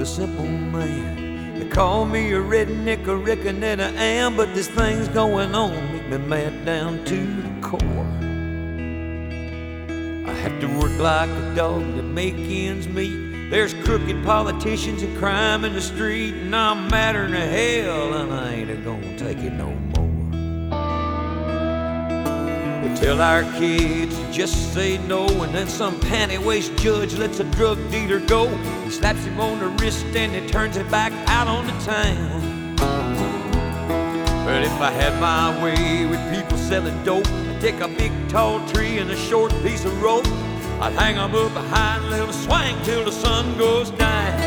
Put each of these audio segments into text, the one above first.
simple man. They call me a redneck, I reckon that I am, but this thing's going on, make me mad down to the core. I have to work like a dog to make ends meet. There's crooked politicians and crime in the street, and I'm madder than hell, and I ain't gonna take it no more. We tell our kids to just say no, and then some panty-waist judge lets a drug dealer go. He slaps him on the wrist and he turns it back out on the town. But if I had my way with people selling dope, I'd take a big tall tree and a short piece of rope. I'd hang them up high and let them swing till the sun goes down.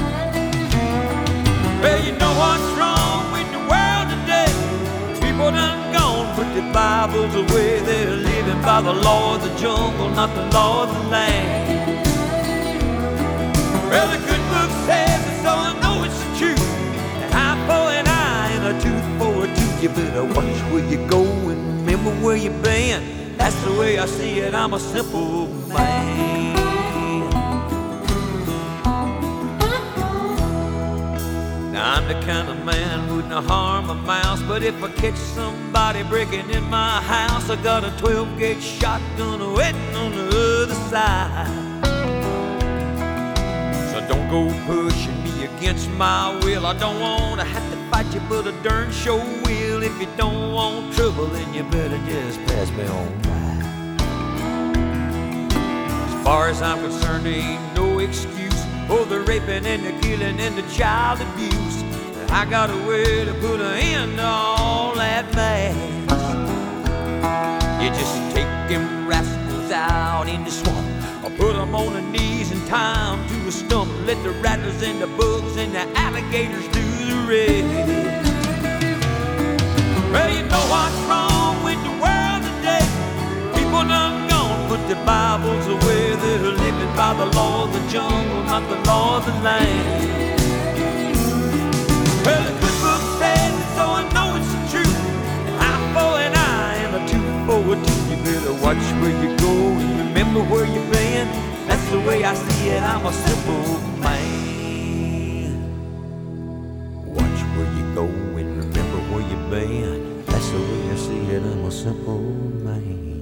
Well, you know what's wrong with the world today? People done gone, put their Bibles away. They're living by the law of the jungle, not the law of the land. Well, the good book says it, so I know it's the truth. An eye for an eye and a tooth for a tooth. You better watch where you go and remember where you've been. That's the way I see it, I'm a simple man. Now I'm the kind of man who wouldn't harm a mouse, but if I catch somebody breaking in my house, I got a 12-gauge shotgun waiting on the other side. So don't go pushing me against my will. I don't want to have to fight you, but I darn sure will. If you don't want trouble, then you better just pass me on by. As far as I'm concerned, there ain't no excuse for the raping and the killing and the child abuse. I got a way to put an end to all that mess. You just take them rascals out in the swamp, or put them on their knees and tie them to a stump. Let the rattlers and the bugs and the alligators do the rest. Well, you know what's wrong with the world today? People done gone, put their Bibles away. They're living by the law of the jungle, not the law of the land. Well, the good book says it, so I know it's the truth. An eye for an eye and a tooth for a tooth. You better watch where you go and remember where you've been. That's the way I see it, I'm a simple man. Watch where you go and remember where you've been. That's the way I see it, I'm a simple man.